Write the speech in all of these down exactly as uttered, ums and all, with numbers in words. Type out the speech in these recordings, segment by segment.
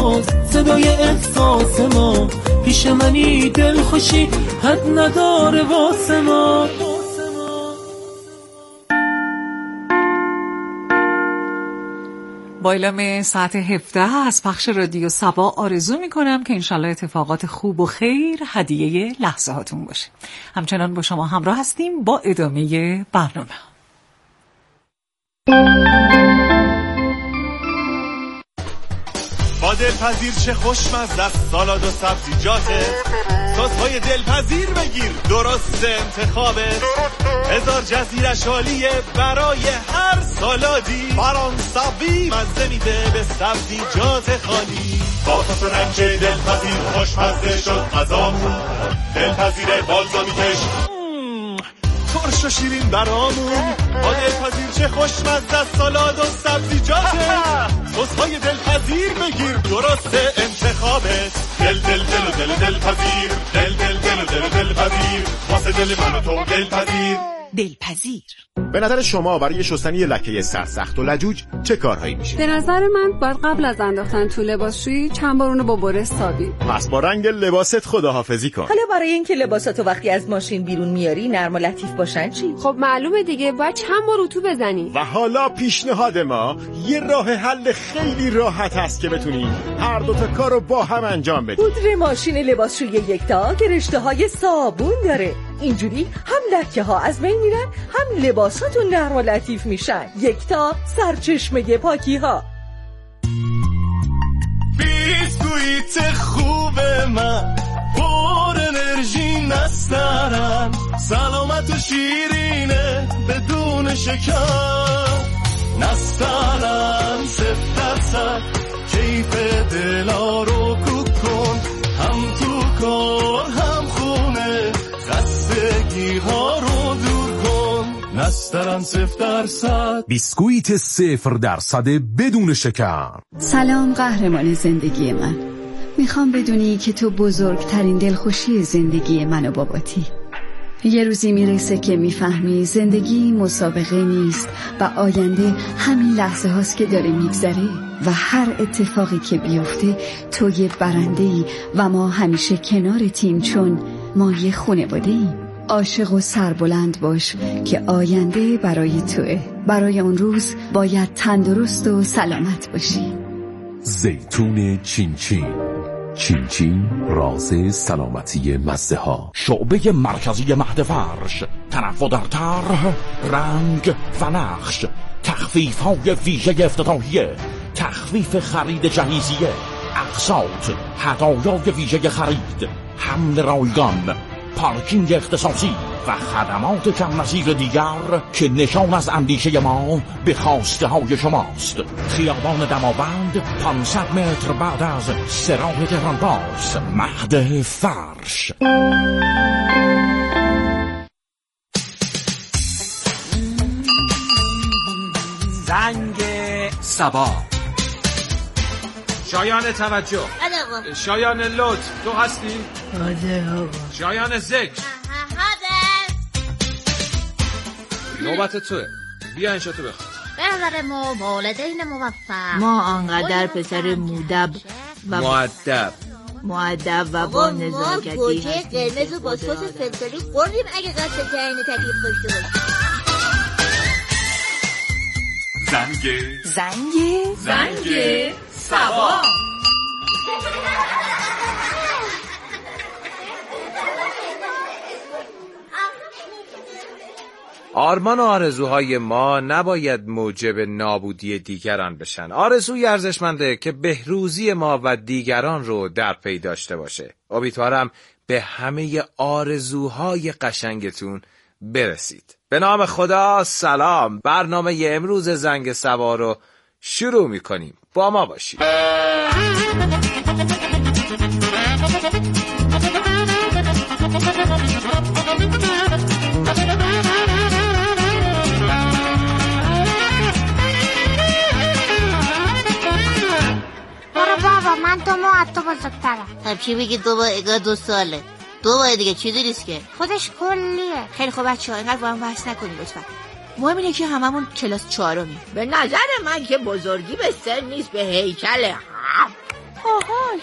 باز صدای احساس ما، پیش منی دل خوشی حد نداره واسه ما. با اعلام ساعت هفده از پخش رادیو صبا آرزو میکنم که انشالله اتفاقات خوب و خیر هدیه لحظه هاتون باشه. همچنان با شما همراه هستیم با ادامه برنامه. با دلپذیر چه خوشمزه است سالاد و سبزیجاته، سس‌های دلپذیر بگیر درست انتخابه، هزار جزیرش عالیه برای هر سالادی، فرانسوی مزه میده به سبزیجات خالی. با صوص و رنج دلپذیر خوشمزه شد غذامون، دلپذیر بالزامیکش ترش و شیرین برامون. با دلپذیر چه خوشمزه است سالاد و سبزیجاته، سس‌های دلپذیر بگیر درست انتخابت. دل دل دل و دل دلپذیر، دل دل دل و دل دلپذیر، واسه دل من و تو دلپذیر. دلپذیر. به نظر شما برای شستن یه لکه سرسخت و لجوج چه کارهایی میشه؟ به نظر من باید قبل از انداختن تو لباسشویی چند بار اونو با بره سابی. پس با رنگ لباست خداحافظی کن. حالا برای اینکه لباساتو وقتی از ماشین بیرون میاری نرم و لطیف باشن چی؟ خب معلومه دیگه، باید چند بار اتو بزنی. و حالا پیشنهاد ما یه راه حل خیلی راحت هست که بتونی هر دو تا کارو با هم انجام بدی. پودر ماشین لباسشویی یکتا که رشته های صابون داره، اینجوری هم لکه ها از بین میرن هم لباساتون نرم و لطیف میشن. یکتا سرچشمه پاکی ها. بیسکویت خوب من پر انرژی نسترن، سلامت و شیرینه بدون شکر، نسترن صفر درصد کیف دلا رو کوک کن، هم تو کار هم خونه خستگی ها رو دور کن، نسترن صفر درصد. بیسکویت صفر درصد بدون شکر. سلام قهرمان زندگی من، میخوام بدونی که تو بزرگترین دلخوشی زندگی من و باباتی. یه روزی میرسه که میفهمی زندگی مسابقه نیست و آینده همین لحظه هاست که داره میگذره و هر اتفاقی که بیفته تو یه برنده‌ای و ما همیشه کنارتیم چون ما یه خانواده ایم. عاشق و سربلند باش که آینده برای توئه. برای اون روز باید تندرست و سلامت باشی. زیتون چین چین، چین چین راز سلامتی مزه ها. شعبه مرکزی مهد فرش، تنوع در طرح، رنگ و نقش، تخفیف های ویژه افتتاحیه، تخفیف خرید جهیزیه، اقساط، هدایای ویژه خرید، حمل رایگان، پارکینگ اختصاصی و خدمات کم نظیر دیگر که نشان از اندیشه ما به خواسته های شماست. خیابان دماوند، پانصد متر بعد از سراح تهران باز، مهد فرش. زنگ صبا. شایان توجه. شایان لطف، تو هستی؟ شایان ذکر. نوبت توه، بیا انشاتو بخواد. بهتر ما والدین موفق، ما آنقدر پسر مودب و مؤدب مؤدب و با نزاکتی گوجه قرمز و با سس فلفلی خوردیم اگه قصد تعیین تکلیف داشته باشیم. زنگ زنگ زنگ صبا. آرمان و آرزوهای ما نباید موجب نابودی دیگران بشن. آرزوی ارزشمنده که بهروزی ما و دیگران رو در پی داشته باشه. امیدوارم به همه آرزوهای قشنگتون برسید. به نام خدا سلام. برنامه امروز زنگ صبا رو شروع میکنیم. با ما باشید. بابا من دو ماه از تو بزرگترم. خب چی بگی دو ماه؟ اگه دو ساله. دو ماه دیگه چیزی نیست که. خودش کلیه. خیلی خوب بچه ها اینقدر با هم بحث نکنیم لطفا. مهم اینه که هممون کلاس چهارمی. به نظر من که بزرگی به سن نیست، به هیکله. اوه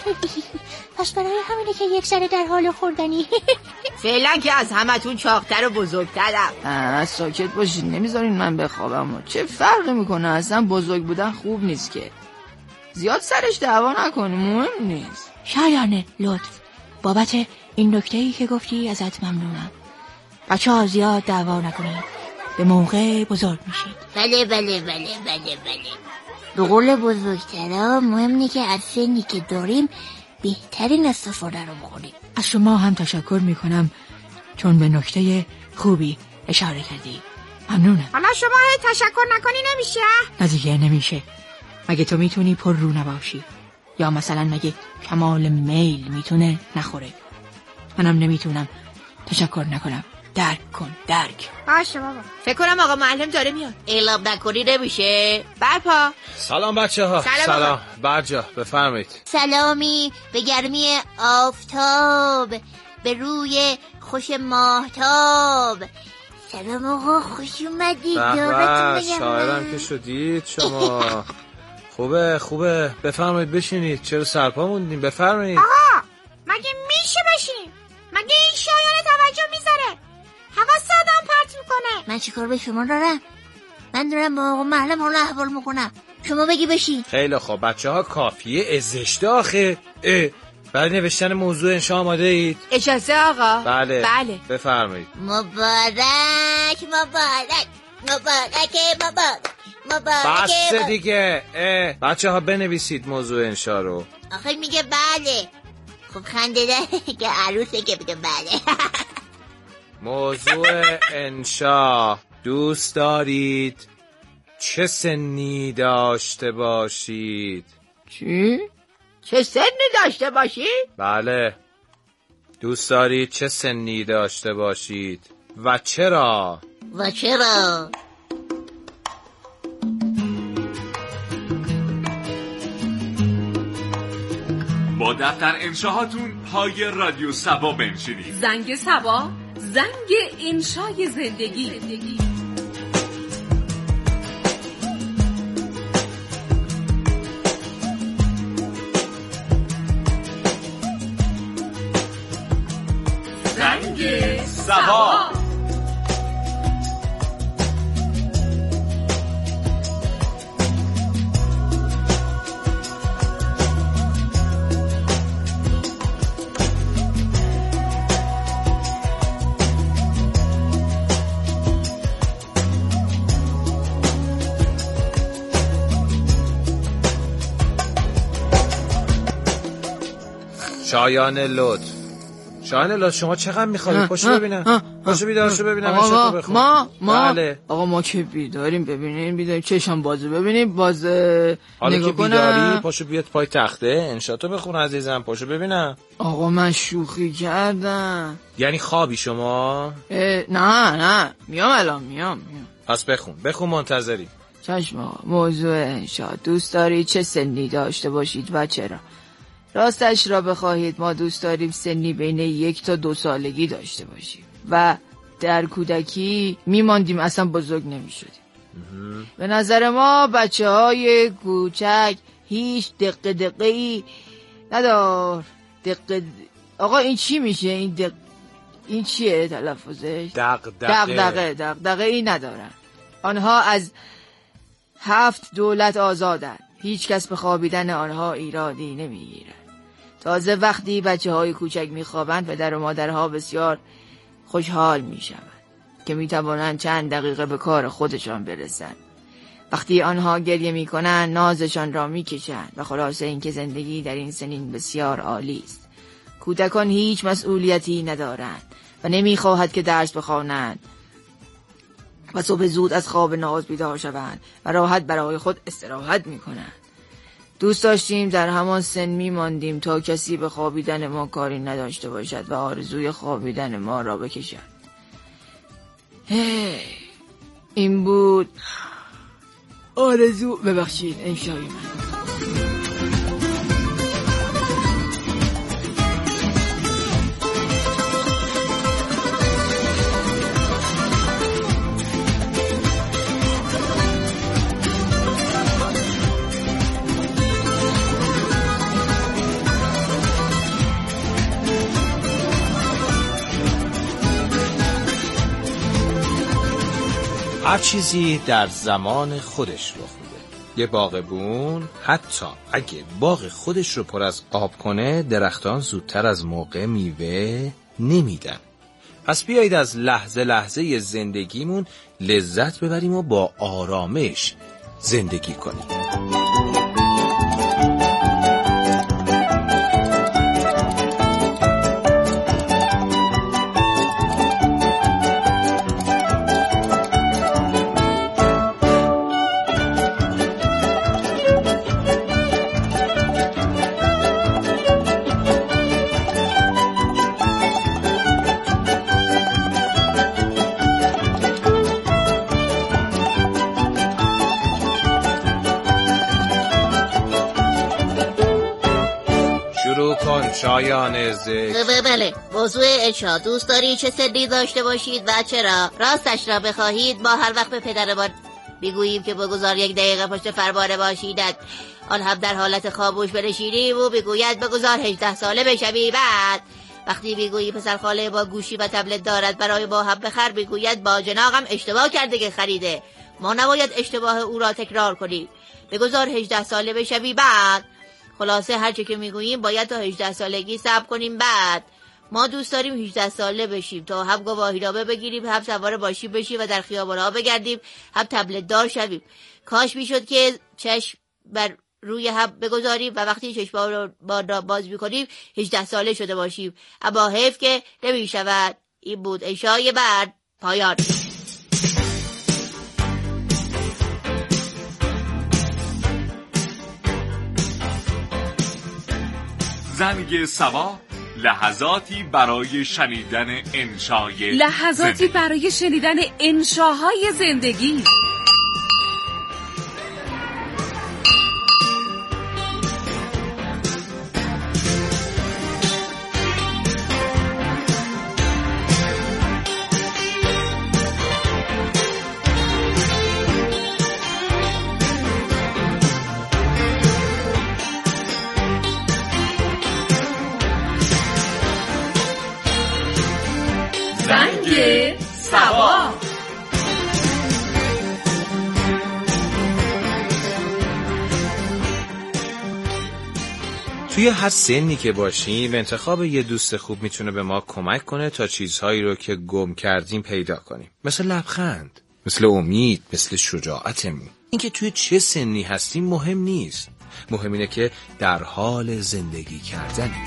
پس برای همینه که یک ذره در حال خوردنی. فعلا که از همتون چاقتر و بزرگترم. از ساکت باشید، نمیذارین من بخوابم. چه فرقی میکنه؟ اصلا بزرگ بودن خوب نیست که. زیاد سرش دعوا نکنی، مهم نیست. شایانه لطف، بابت این نکته‌ای که گفتی ازت ممنونم. بچه ها زیاد دعوا نکنید، به موقع بزرگ میشید. بله بله بله بله بله. به قول بزرگترها مهم نیست که از سنی که داریم بهترین استفاده رو بکنیم. از شما هم تشکر میکنم چون به نکته خوبی اشاره کردی. ممنونم. حالا شما هی تشکر نکنی نمیشه؟ نه دیگه نمیشه. مگه تو میتونی پر رو نباشی؟ یا مثلا مگه کمال میل میتونه نخوره؟ منم نمیتونم تشکر نکنم. درک کن، درک. باشه بابا. فکر کنم آقا معلم داره میاد. اعلام نکنی نمیشه؟ برپا. سلام بچه ها. سلام, سلام. برجا بفرمایید. سلامی به گرمی آفتاب، به روی خوش ماهتاب. سلام آقا، خوش اومدید. بابا شاعرم که شدید شما. خوبه خوبه بفرمایید بشینید. چرا سرپا موندین؟ بفرمایید. آقا مگه میشه بشینیم؟ مگه این شایان توجه میذاره؟ حواس آدم پرت میکنه. من چیکار به شما دارم؟ من دارم با آقا معلم حال احوال میکنم. شما بگی بشین. خیلی خوب بچه ها، کافیه ازشته آخه. برای نوشتن موضوع انشا آماده اید؟ اجازه آقا؟ بله بله بفرمایید. مبارک مبارک مبارک مبارک مبارک. بس دیگه. بچه ها بنویسید موضوع انشا رو. آخه میگه بله. خب خنده ده که عروسه که بگه بله. موضوع انشا: دوست دارید چه سنی داشته باشید؟ چی؟ چه سنی داشته باشید؟ بله، دوست دارید چه سنی داشته باشید و چرا؟ و چرا؟ با دفتر انشاهاتون پای رادیو سبا بنشینید. زنگ سبا، زنگ انشای زندگی. زندگی. زنگ سبا. شایان لطف. شایان لطف شما چقدر میخوابید؟ پاشو ببینم. پاشو بیدار شو ببینم. آقا ما ما بله. آقا ما که بیداریم، ببینیم بیداریم چشم بازه ببینیم بازه حالا نگاه که بیداری کنم. پاشو بیاد پای تخته انشاتو بخون عزیزم. پاشو ببینم. آقا من شوخی کردم. یعنی خوابی شما؟ نه نه میام الان میام میام. پس بخون بخون منتظری. چشم آقا. موضوع انشا: دوست دارید چه سنی داشته باشید و چرا؟ راستش را بخواهید ما دوست داریم سنی بین یک تا دو سالگی داشته باشیم و در کودکی میماندیم، اصلا بزرگ نمیشدیم. به نظر ما بچه های کوچک هیچ دقیقه دقیقی ندار. دقیقه آقا این چی میشه؟ این دق... این چیه تلفظش؟ دقدقه دقدقه دقدقه ای ندارن. آنها از هفت دولت آزادن. هیچ کس به خوابیدن آنها ایرادی نمیگیرد. تازه وقتی بچه های کوچک میخوابند پدر و مادرها بسیار خوشحال میشوند که میتوانند چند دقیقه به کار خودشان برسند. وقتی آنها گریه میکنند نازشان را میکشند و خلاصه اینکه زندگی در این سنین بسیار عالی است. کودکان هیچ مسئولیتی ندارند و نمیخواهد که درس بخوانند و صبح زود از خواب ناز بیدار شوند و راحت برای خود استراحت میکنند. دوست داشتیم در همان سن میماندیم تا کسی به خوابیدن ما کاری نداشته باشد و آرزوی خوابیدن ما را بکشد. هی این بود آرزو. ببخشید انشای من. هر چیزی در زمان خودش رخ میده. یه باغبون حتی اگه باغ خودش رو پر از آب کنه، درختان زودتر از موقع میوه نمیدن. پس بیایید از لحظه لحظه زندگیمون لذت ببریم و با آرامش زندگی کنیم. شایان ذکر. بله، موضوع انشا. دوست داری چه سنی داشته باشید و چرا؟ راستش را بخواهید ما هر وقت به پدرمان بگوییم که بگذار یک دقیقه پشت فرمان باشیدت، آن هم در حالت خاموش بنشینیم و بگوید بگذار هجده ساله بشوی. بعد وقتی بگویی پسر خاله با گوشی و تبلت دارد برای ما هم بخر، بگوید با جناقم اشتباه کرده که خریده، ما نباید اشتباه او را تکرار کنیم، بگذار هجده ساله بشوی. بعد خلاصه هرچه که میگوییم باید تا هجده سالگی صبر کنیم. بعد ما دوست داریم هجده ساله بشیم تا هم گواهینامه بگیریم، هم سوار ماشین بشیم و در خیابان‌ها بگردیم، هم تبلت دار شویم. کاش میشد که چشم بر روی هم بگذاریم و وقتی چشم‌ها رو باز میکنیم هجده ساله شده باشیم. اما حیف که نمیشود. این بود انشای بعد. پایان. زنگ سبا، لحظاتی برای شنیدن انشای لحظاتی زندگی. برای شنیدن انشاهای زندگی. زنگ سبا. توی هر سنی که باشیم انتخاب یه دوست خوب میتونه به ما کمک کنه تا چیزهایی رو که گم کردیم پیدا کنیم، مثل لبخند، مثل امید، مثل شجاعتمون. اینکه توی چه سنی هستیم مهم نیست، مهم اینه که در حال زندگی کردنیم.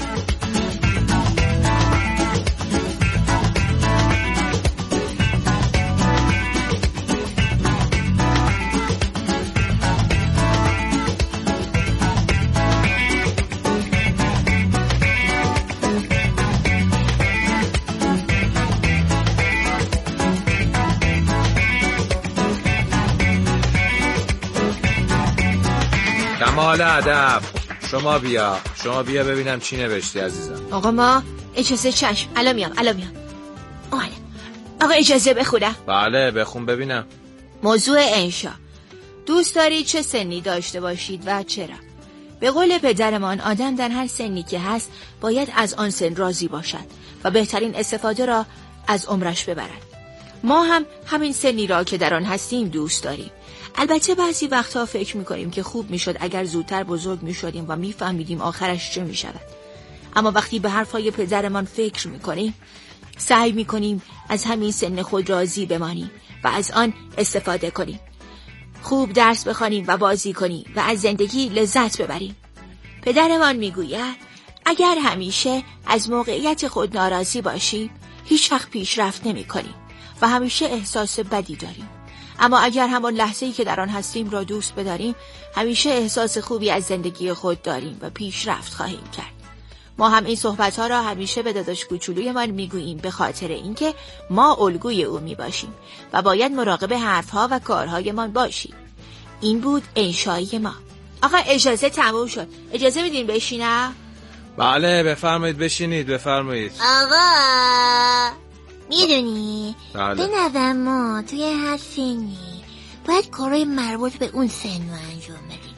کمال ادب. شما بیا شما بیا ببینم چی نوشتی عزیزم. آقا ما اجازه چشم. الان میام الان میام آقا آقا اجازه بخونم. بله بخون ببینم. موضوع انشا. دوست دارید چه سنی داشته باشید و چرا؟ به قول پدرمان آدم در هر سنی که هست باید از آن سن راضی باشد و بهترین استفاده را از عمرش ببرد. ما هم همین سنی را که در آن هستیم دوست داریم. البته بعضی وقتها فکر میکنیم که خوب میشد اگر زودتر بزرگ میشدیم و میفهمیدیم آخرش چه میشود. اما وقتی به حرفای پدرمان فکر میکنیم سعی میکنیم از همین سن خود راضی بمانیم و از آن استفاده کنیم. خوب درس بخوانیم و بازی کنیم و از زندگی لذت ببریم. پدرمان میگوید اگر همیشه از موقعیت خود ناراضی باشیم هیچ وقت پیشرفت نمی کنیم و همیشه احساس بدی داریم. اما اگر همان لحظه‌ای که در آن هستیم را دوست بداریم همیشه احساس خوبی از زندگی خود داریم و پیشرفت خواهیم کرد. ما هم این صحبت‌ها را همیشه به داداش کوچولویمان میگوییم به خاطر اینکه ما الگوی او میباشیم و باید مراقب حرف‌ها و کارهایمان باشیم. این بود انشایی ما. آقا اجازه تموم شد. اجازه میدین بشینم؟ بله بفرمایید بشینید بفرمایید. آقا میدونی بله. به نظر ما توی هر سنی باید کارهای مربوط به اون سن رو انجام بدیم.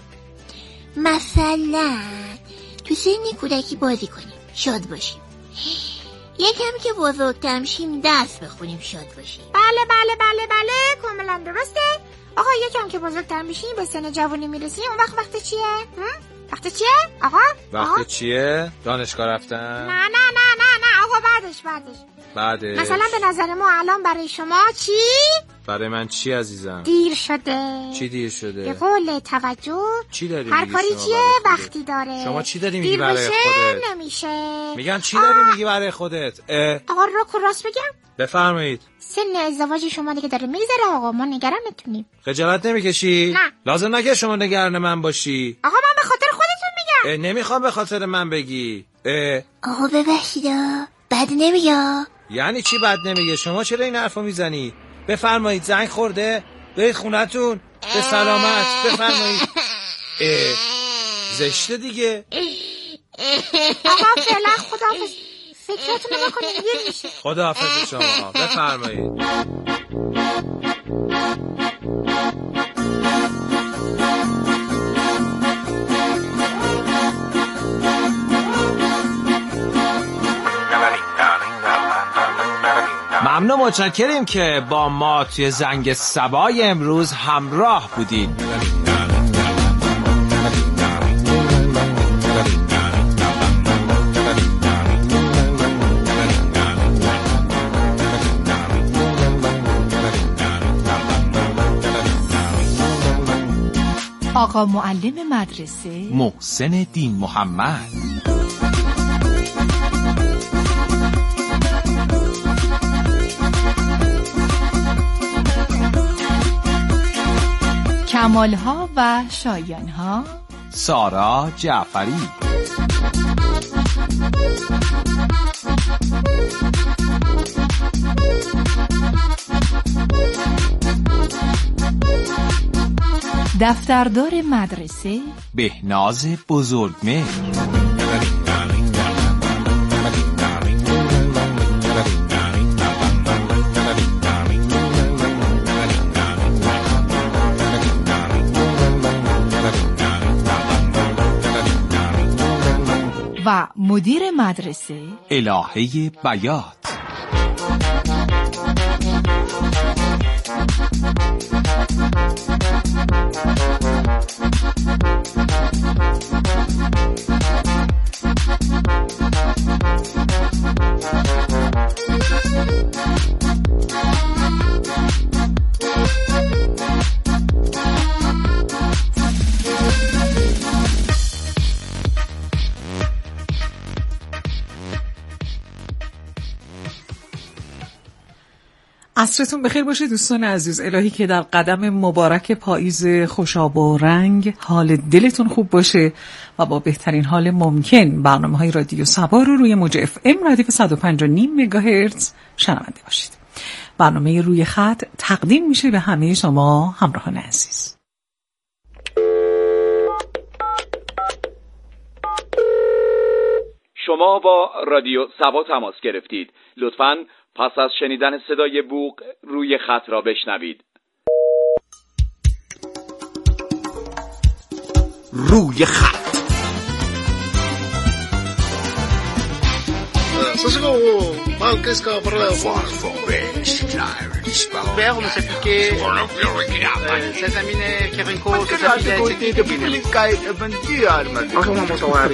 مثلا تو سنی کودکی بازی کنیم، شاد باشیم، یکم که بزرگتر میشیم درس بخونیم شاد باشیم. بله بله بله بله کاملا درسته. آقا یکم که بزرگتر میشیم به سن جوانی میرسیم، اون وقت وقت چیه؟ وقت چیه؟ آقا؟ وقت آقا؟ چیه؟ دانشگاه رفتن؟ نه نه نه نه نه آقا بعدش بعدش بعدش مثلا به نظر ما الان برای شما چی؟ برای من چی عزیزم؟ دیر شده. چی دیر شده؟ به قول توجه چی داری هر میگی کاری شما چیه برای وقتی داره. شما چی داری میگی برای دیر بشه خودت؟ نمیشه. میگم چی داری میگی برای خودت؟ اه؟ آقا رو راست بگم؟ بفرمایید. سن ازدواج شما دیگه داره میگذره آقا، ما نگران نتونیم. خجالت نمیکشی؟ نه. لازم نگه شما نگران من باشی. آقا من به خاطر خودتون میگم. نمیخوام به خاطر من بگی. اه؟ آقا ببخشید بد نمیگه. یعنی چی بد نمیگه؟ شما چرا این حرفو میزنی؟ بفرمایید زنگ خورده؟ برید خونتون به سلامت. بفرمایید. اه. زشته دیگه. آقا فعلا خداحافظ. فکراتونو بکنید دیر میشه. خداحافظ شما. بفرمایید. ممنون، متشکریم که با ما توی زنگ صبای امروز همراه بودید. آقا معلم مدرسه محسن دین محمد. کمالها و شایانها سارا جعفری. دفتردار مدرسه بهناز بزرگمهر. و مدیر مدرسه الهه بیات. عصرتون بخیر باشه دوستان عزیز. الهی که در قدم مبارک پاییز خوشاب و رنگ حال دلتون خوب باشه و با بهترین حال ممکن برنامه‌های رادیو صبا رو روی موج اف ام ردیف صد و پنج و نیم مگاهرتز شنونده باشید. برنامه روی خط تقدیم میشه به همه شما همراهان عزیز. شما با رادیو صبا تماس گرفتید. لطفاً پس از شنیدن صدای بوق روی خط را بشنوید. روی خط. Mal que escapar Veo como se pique se examine que rincón se examine que pique le cae el bandido arma. Vamos a ver.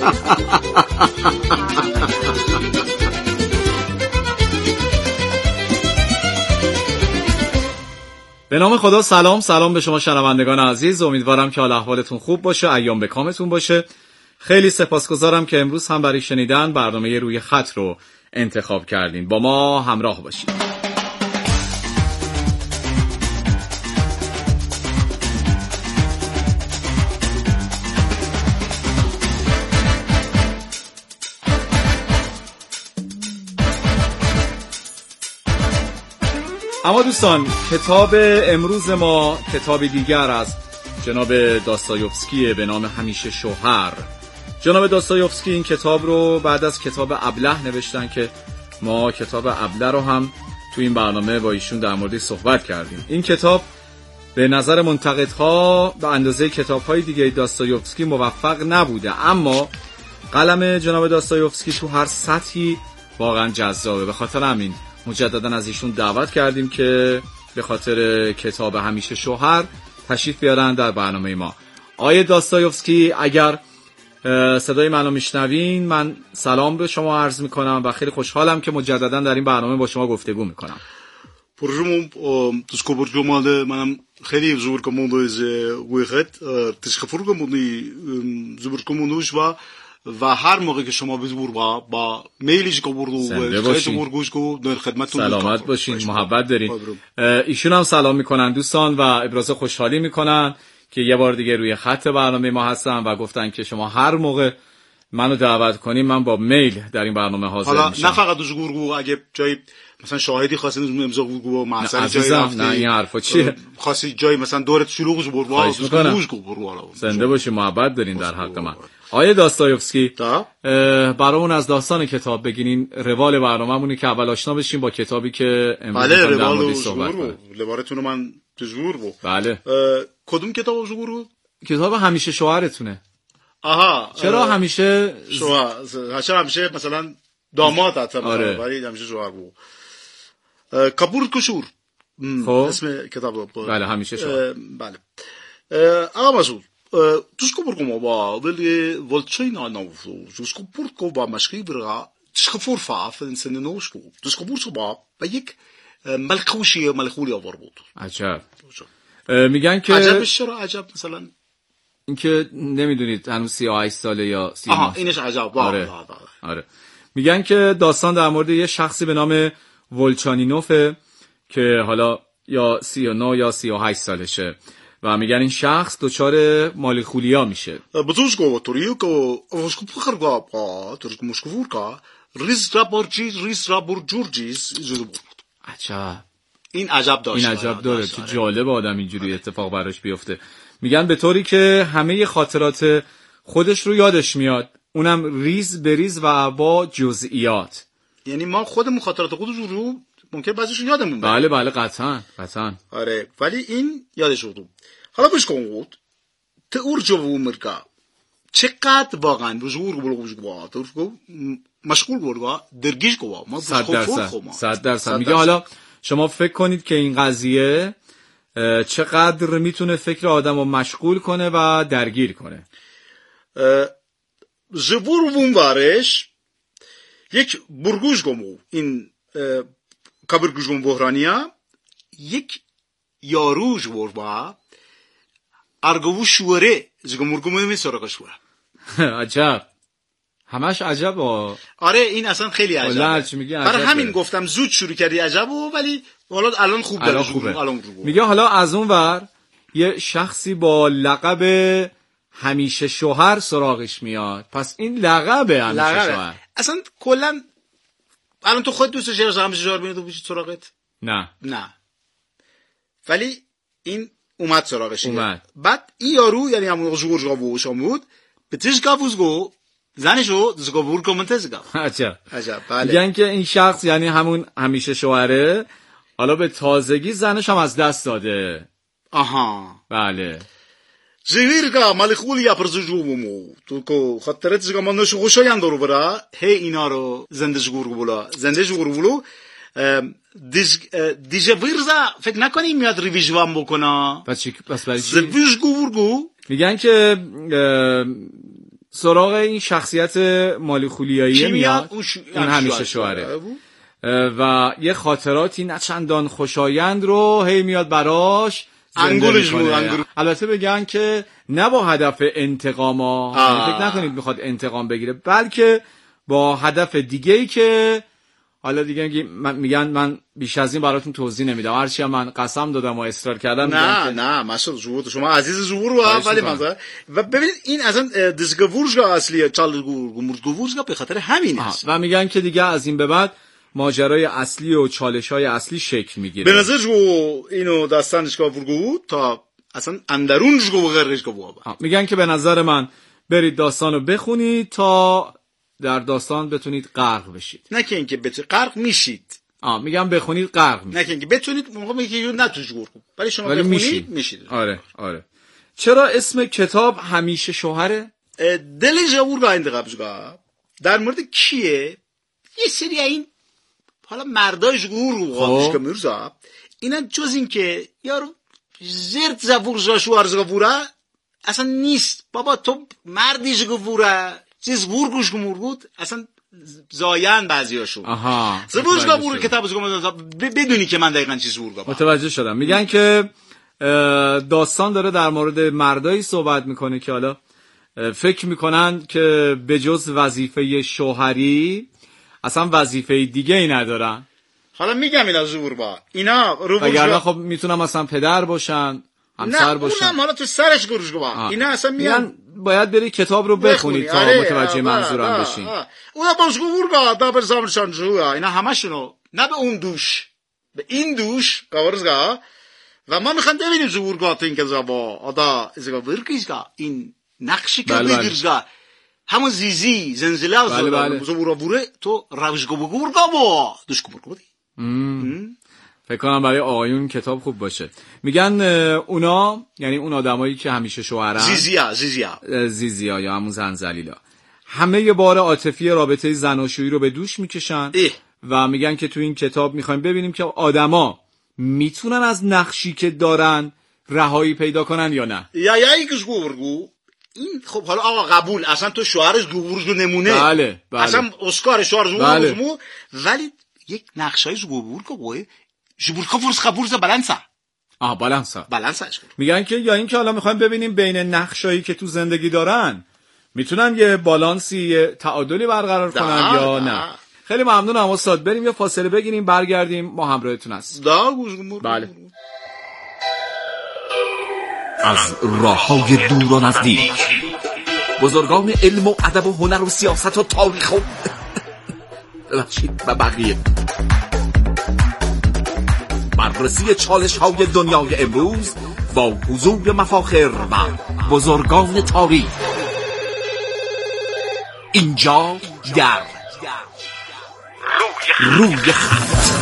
به نام خدا. سلام سلام به شما شنوندگان عزیز. امیدوارم که حال احوالتون خوب باشه، ایام به کامتون باشه. خیلی سپاسگزارم که امروز هم برای شنیدن برنامه روی خط رو انتخاب کردین. با ما همراه باشید. اما دوستان، کتاب امروز ما کتاب دیگر از جناب داستایوفسکی به نام همیشه شوهر. جناب داستایوفسکی این کتاب رو بعد از کتاب ابله نوشتن که ما کتاب ابله رو هم تو این برنامه با ایشون در موردش صحبت کردیم. این کتاب به نظر منتقدها به اندازه کتاب‌های دیگه داستایوفسکی موفق نبوده، اما قلم جناب داستایوفسکی تو هر سطحی واقعا جذابه. به خاطر همین مجددا از ایشون دعوت کردیم که به خاطر کتاب همیشه شوهر تشریف بیارن در برنامه ما. آقای داستایوفسکی، اگر صدای منو میشنوین، من سلام به شما عرض میکنم و خیلی خوشحالم که مجددا در این برنامه با شما گفتگو میکنم. پروژمون تسکوبر جماله منم خیلی زور کموندوز ویخت تسخفور کمونی زور کموندوش و و هر موقع که شما بزور با با میلیش کو بردو و خیلی مرگوش کو در خدمتتون. سلامت باشین، محبت دارین. ایشون هم سلام میکنن دوستان و ابراز خوشحالی میکنن که یه بار دیگه روی خط برنامه ما هستن و گفتن که شما هر موقع منو دعوت کنین من با میل در این برنامه حاضر حالا میشم. نه فقط دوش گورگو، اگه جای مثلا شاهدی خواستین امضا گورگو مثلا جای رفتی، نه این حرفا چیه، خواستی جای مثلا دورت شلوغش برو دوش گورگو. زنده باشی، محبت دارین در حق من. آقای داستایوفسکی، برامون از داستان کتاب بگین. روال برنامه‌مونه که اول آشنا بشیم با کتابی که امروز بله در موردش صحبت کنیم. روالتون رو من جور بود. بله. کدوم کتاب جور بود؟ کتاب همیشه شوهرتونه. آها. چرا همیشه شوهر؟ چرا همیشه مثلا داماد حتما، آره. ولی همیشه شوهر بود. کپور کشور خب اسم کتاب بود. بله همیشه شوهر. بله. آقا مسعود، tusko burko ba veli volchina na fu tusko burko ba mashkibra تشخفور فاف انسان نوشكو tusko burko ba ba یک ملخوشی ملخولی آور بود. عجب. میگن که عجبش چرا عجب؟ مثلا اینکه نمیدونید هنوز سی و هشت ساله یا سی. آها اینش عجب. آره. آره. میگن که داستان در مورد یه شخصی به نام ولچانینوفه که حالا یا سی و نه یا سی و هشت سالشه و میگن این شخص دچار مالخولیا میشه. بزرگو توریکو واسکو بخرگا با ترک مشکورکا ریز رابورجی ریز رابور جورجیز جلو بود. عجب. این عجب داشت. این عجب داره. چه جالب آدم اینجوری اتفاق براش بیفته. میگن به طوری که همه خاطرات خودش رو یادش میاد، اونم ریز به ریز و با جزئیات. یعنی ما خودمون خاطرات خودمون رو ممکن بعضیش یادمون بره. بله بله قطعاً قطعاً. آره ولی این یادش بود. حالا بش کن تئور جو مرکا چقدر واقعا بزرگ بلوغش گوا تو مشغول بود درگیش گوا ما صد درصد صد درصد. میگه حالا شما فکر کنید که این قضیه چقدر میتونه فکر آدمو مشغول کنه و درگیر کنه. زبور وونوارش یک برگوش گمو این کبرگوشگون بحرانیا یک یاروش وربا ارگو شوره زگو مرگومه می سراغش ورا. عجب. همش عجب. آره این اصلا خیلی عجبه. برای همین گفتم زود شروع کردی عجبو، ولی حالا الان خوب داره. الان میگه حالا از اون ور یه شخصی با لقب همیشه شوهر سراغش میاد. پس این لقبه همیشه لقبه. شوهر اصلا کلا الان تو خود دوست داری همیشه شوهر ببینی تو بشی سراغت؟ نه نه. ولی این اومد سراغش. اومد. بعد این یارو یعنی همون جورج گاووش بود به تیش گاووزگو زنشو زگاور کومنتزگا. عجب. عجب. بله. میگن که این شخص یعنی همون همیشه شوهره، حالا به تازگی زنش هم از دست داده. آها. بله. زیرگا مالخولیا پرزجومو تو کو خاطرت زگا منوش خوشایند رو برا هی اینا رو زنده جور بولا زنده جور بولو دیج دیجا ویرزا فکر نکنی میاد ریویژوام بکنه. پس چی پس برای چی؟ زویج گورگو. میگن که سراغ این شخصیت مالخولیایی میاد. اون, ش... اون همیشه شوهره و یه خاطراتی نه چندان خوشایند رو هی میاد براش انگولش بود. البته بگن که نه با هدف انتقام ها، فکر نکنید میخواد انتقام بگیره، بلکه با هدف دیگه‌ای که حالا دیگه میگن من بیش از این براتون توضیح نمیدم، هرچی من قسم دادم و اصرار کردم. نه نه مسعود جوور شما عزیز جوور و ولی مثلا و ببینید این اصلا دیسگورجا اصلیه چالگور مرگورجا به خاطر همین است. و میگن که دیگه از این به بعد ماجرای اصلی و چالش‌های اصلی شکل میگیره. به نظر جو اینو داستانش که ورگو تا اصلا اندرونش گو غیرش گو. میگن که به نظر من برید داستانو بخونید تا در داستان بتونید غرق بشید. نه که اینکه بتونید غرق میشید. آه میگم بخونید غرق میشید. نه که اینکه بتونید موقع میگه نه توش گور کن. ولی شما بخونید میشید. میشید. آره آره. چرا اسم کتاب همیشه شوهره؟ دل جوور گاینده قبضگا در مورد کیه؟ یه سری این حالا مردای گور قابش که میرزا اینا جز این که یارو زرد زبور زاشو ارزگوره اصلا نیست. بابا تو مردیش گوره چیز گورگوش گمورگود اصلا زایان بعضیاشون. آها زبورش گور کتاب زگم بدونی که من دقیقاً چی زور گفتم. متوجه شدم. میگن که داستان داره در مورد مردایی صحبت میکنه که حالا فکر میکنن که به جز وظیفه شوهری اصلا وظیفه دیگه ای ندارن. حالا میگم اینا زور با اینا رو وگرنه خب میتونن مثلا پدر باشن، همسر باشن. نه اونم حالا تو سرش گروش با اینا اصلا میان باید بری کتاب رو بخونید تا آره متوجه منظورم بشین. اونا باش گور با دا بر زامشان جو اینا همشونو نه به اون دوش به این دوش کاورزگا و ما میخوام ببینیم زورگاه این که زبا آدا ازگا ورکیزگا این نقشی که بگیرزگا همون زیزی زنزله از زورا بوره تو روشگو بگورگا با دوش کمور کبودی. فکر کنم برای آقایون کتاب خوب باشه. میگن اونا یعنی اون آدمایی که همیشه شوهرن زیزیا زیزیا زیزیا یا همون زنزلیلا همه یه بار عاطفی رابطه زناشویی رو به دوش میکشن و میگن که تو این کتاب میخوایم ببینیم که آدما میتونن از نقشی که دارن رهایی پیدا کنن یا نه. یا یا اینکش گورگو این خب حالا آقا قبول اصلا تو شوهرش گورگو نمونه. بله بله. اصلا اسکار شوهرش گورگو بله. ولی یک نقشای گورگو بوی جبورکا فرس خبورز بالانسا. آه بالانسا. بالانساش. میگن که یا اینکه حالا میخوایم ببینیم بین نقشایی که تو زندگی دارن میتونن یه بالانسی تعادلی برقرار کنن یا نه. خیلی ممنونم استاد. بریم یه فاصله بگیریم برگردیم ما همراهتون هستیم. دا گوزگمور. بله. از راههای دور و نزدیک بزرگان علم و ادب و هنر و سیاست و تاریخ و بخشید و بقیه بررسی چالش های دنیای امروز با حضور مفاخر و بزرگان تاریخ اینجا در روی خط.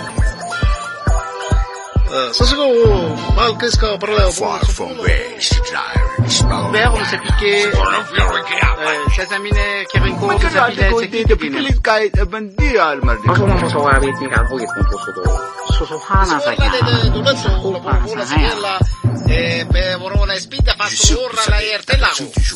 Sasgo, mal que es que parla far from west giants. Veo como se pique. Se examine que rinco se pique de pique cae bandia al mar. Aku mau soal bit ni kan ho gitu poso. Susuhana saja. Eh, pe borona spita fatto urra la ertella.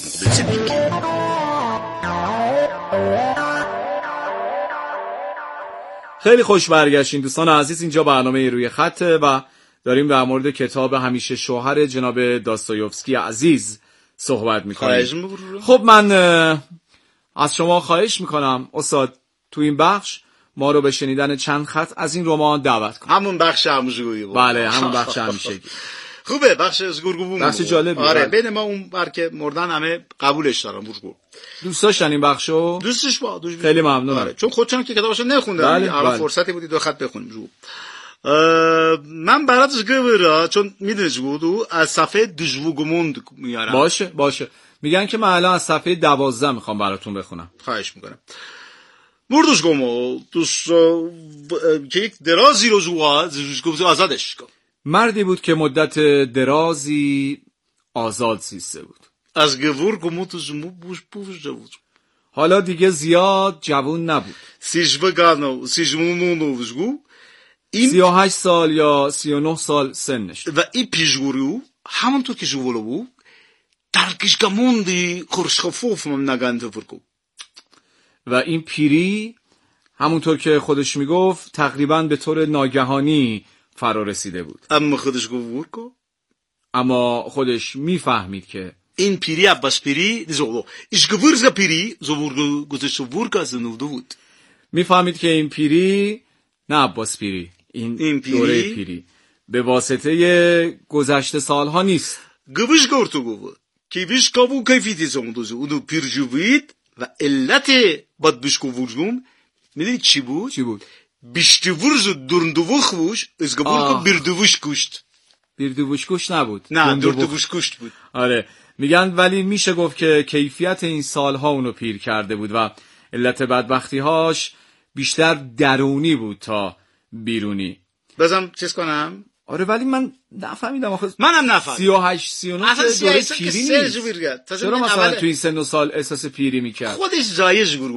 خیلی خوش برگشتین دوستان عزیز. اینجا برنامه روی خطه و داریم در مورد کتاب همیشه شوهر جناب داستایوفسکی عزیز صحبت میکنیم. خب من از شما خواهش میکنم استاد تو این بخش ما رو به شنیدن چند خط از این رمان دعوت کنید. همون بخش همیشگی بود. بله همون بخش همیشگی. خوبه بخش از گورگو. بخش جالبی. آره بین ما اون برکه مردن همه قبولش دارم گورگو. دوست داشتن این بخشو؟ دوستش با دوش خیلی ممنونم. آره. چون خودشون که کتابشو نخوندن. بله. الان فرصتی بودی دو خط بخونیم رو. من براتش گویرا چون میدونیش بودو از صفحه دژوگموند میارم. باشه باشه. میگن که من الان از صفحه دوازده میخوام براتون بخونم. خواهش میکنم. مردوش گمو دوست که یک درازی رو زوها گفت آزادش کن. مردی بود که مدت درازی آزاد زیسته بود. از گور گمو تو زمو بوش بوش بود. حالا دیگه زیاد جوون نبود. سیجوگانو سیجمونو وزگو این سی و هشت سال یا سی و نه سال سنش و این پیشگوریو همونطور که جوولو بود درکشگموندی خورشخفوف من نگنده فرکو و این پیری همونطور که خودش میگفت تقریبا به طور ناگهانی فرا رسیده بود. اما خودش گفت کو اما خودش میفهمید که این پیری عباس پیری دیزولو ایش گورزا پیری زورگو گذاشت ورکا زنودو بود. میفهمید که این پیری نه عباس پیری این, این پیری؟ دوره پیری به واسطه گذشته سالها نیست. گوش گورتو گفت که بیش کابو کیفیتی زمودوزه اونو پیرجوید و علت باد بیش کوورجون میدونی چی بود؟ چی بود؟ بیشتی ورزو درندووخ بوش از گبور که بیردووش کشت. بیردووش کشت نبود. نه دردووش کشت بود. آره میگن ولی میشه گفت که کیفیت این سالها اونو پیر کرده بود و علت بدبختی‌هاش بیشتر درونی بود تا بیرونی. بازم چیز کنم؟ آره ولی من نفهمیدم آخه منم نفهمیدم. سی و هشت سی و نه دوره پیری نیست. چرا مثلا توی سن و سال احساس پیری میکرد؟ خودش جایش